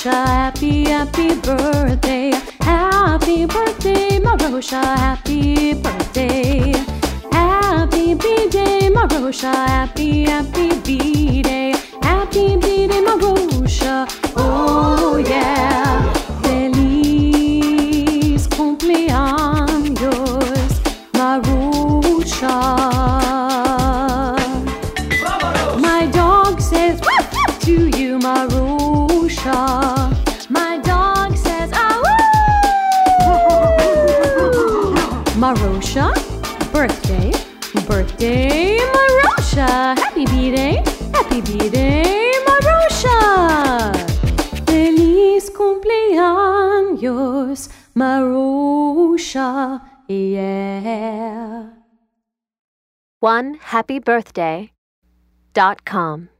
Marosha, happy, happy birthday. Happy birthday, Marosha, happy birthday. Happy B-Day, Marosha, happy, happy B-Day. Happy B-Day, Marosha, oh yeah. Feliz cumpleaños, Marosha. My dog says woof, woof to you, Marosha. My dog says ah woo. Marosha, birthday, birthday, Marosha. Happy B-Day, happy B-Day, Marosha. Feliz cumpleaños, Marosha, yeah. OneHappyBirthday.com